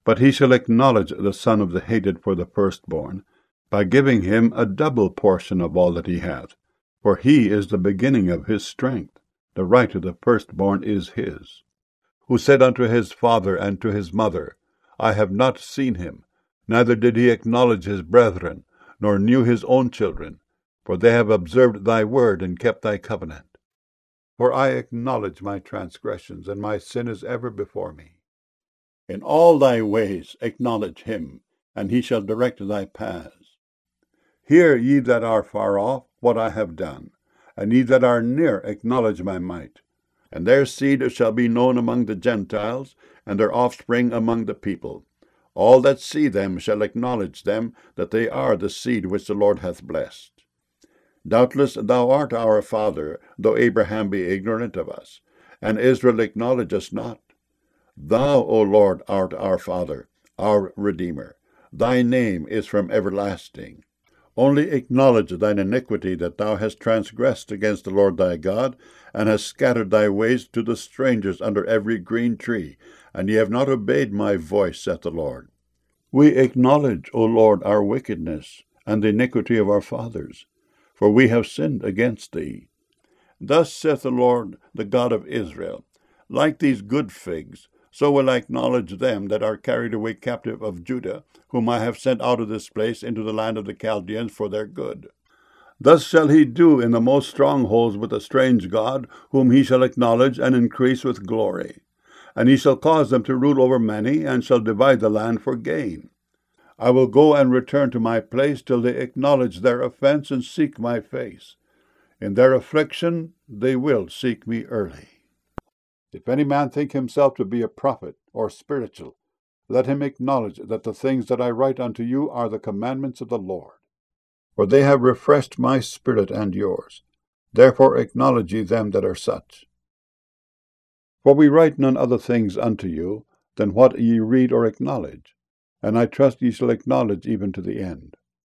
But he shall acknowledge the son of the hated for the firstborn, by giving him a double portion of all that he hath. For he is the beginning of his strength. The right of the firstborn is his. Who said unto his father and to his mother, I have not seen him, neither did he acknowledge his brethren, nor knew his own children. For they have observed thy word and kept thy covenant. For I acknowledge my transgressions, and my sin is ever before me. In all thy ways acknowledge him, and he shall direct thy paths. Hear, ye that are far off, what I have done, and ye that are near acknowledge my might. And their seed shall be known among the Gentiles, and their offspring among the people. All that see them shall acknowledge them, that they are the seed which the Lord hath blessed. Doubtless thou art our father, though Abraham be ignorant of us, and Israel acknowledge us not. Thou, O Lord, art our Father, our Redeemer. Thy name is from everlasting. Only acknowledge thine iniquity, that thou hast transgressed against the Lord thy God, and hast scattered thy ways to the strangers under every green tree, and ye have not obeyed my voice, saith the Lord. We acknowledge, O Lord, our wickedness, and the iniquity of our fathers, for we have sinned against thee. Thus saith the Lord, the God of Israel, like these good figs, so will I acknowledge them that are carried away captive of Judah, whom I have sent out of this place into the land of the Chaldeans for their good. Thus shall he do in the most strongholds with a strange God, whom he shall acknowledge and increase with glory. And he shall cause them to rule over many, and shall divide the land for gain. I will go and return to my place till they acknowledge their offense and seek my face. In their affliction they will seek me early. If any man think himself to be a prophet or spiritual, let him acknowledge that the things that I write unto you are the commandments of the Lord. For they have refreshed my spirit and yours. Therefore acknowledge ye them that are such. For we write none other things unto you than what ye read or acknowledge, and I trust ye shall acknowledge even to the end.